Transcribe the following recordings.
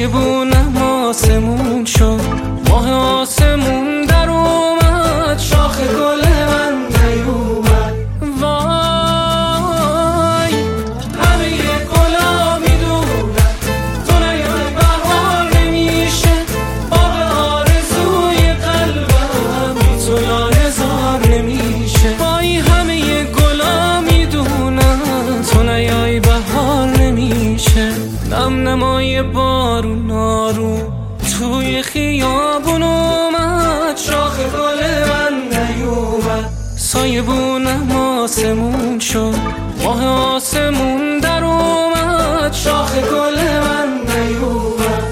سایبونم آسمون شد، ماه آسمون در اومد، شاخ گل من نیومد. وای همه گلا میدونن تو نیای بهار نمیشه، باغ آرزوی قلبم بی تو لاله نمیشه. وای همه گلا میدونن تو نیای بهار نمیشه. نم نمای بارون آروم توی خیابون اومد، شاخ گل من نیومد. سایبونم آسمون شد، ماه آسمون در اومد، شاخ گل من نیومد.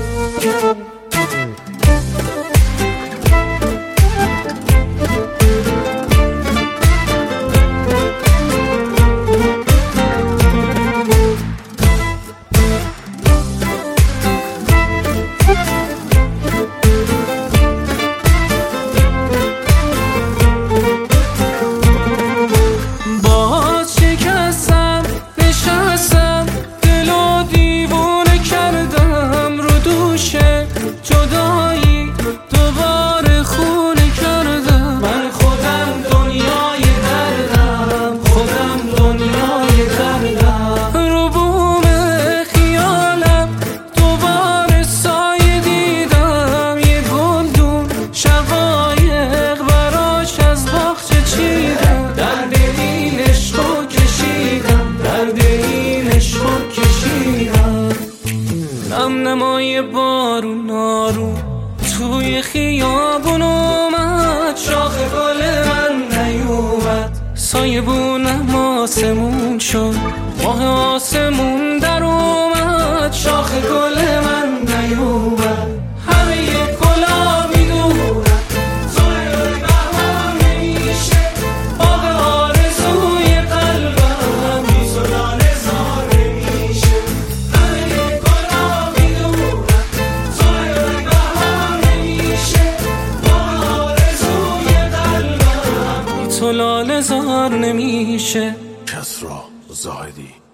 جدایی دوباره خونه کردم، من خودم دنیای دردم، خودم دنیای دردم. رو بوم خیالم دوباره سایه دیدم، یه گلدون شقایق براش از باغچه چیدم. درد این عشقو کشیدم، درد این عشقو کشیدم. نم نمای بارون آروم توی خیابون اومد، شاخ گل من نیومد. سایبونم آسمون شد، ماه آسمون در اومد، شاخ گل من نیومد. همه گلا میدونن تو نیای بهار نمیشه، باغ آرزوی قلبم بی تو لاله زار نمیشه. همه گلا میدونن تو نیای بهار نمیشه، باغ آرزوی قلبم بی تو لاله زار نمیشه. کسری زاهدی.